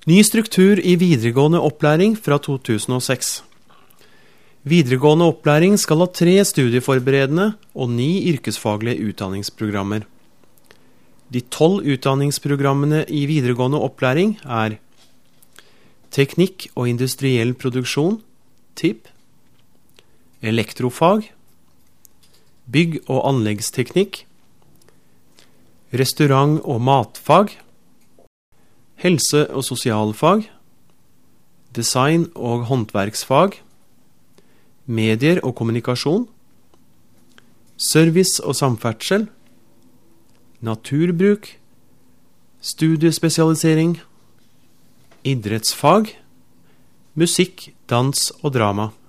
Ny struktur i videregående opplæring fra 2006. Videregående opplæring skal ha 3 studieforberedende og 9 yrkesfaglige utdanningsprogrammer. De 12 utdanningsprogrammene i videregående opplæring er Teknikk og industriell produksjon, TIP, Elektrofag, Bygg- og anleggsteknikk, Restaurant- og matfag, Helse- og sosialfag, Design- og håndverksfag, Medier og kommunikasjon, Service- og samferdsel, Naturbruk, Studiespesialisering, Idrettsfag, Musikk, dans og drama.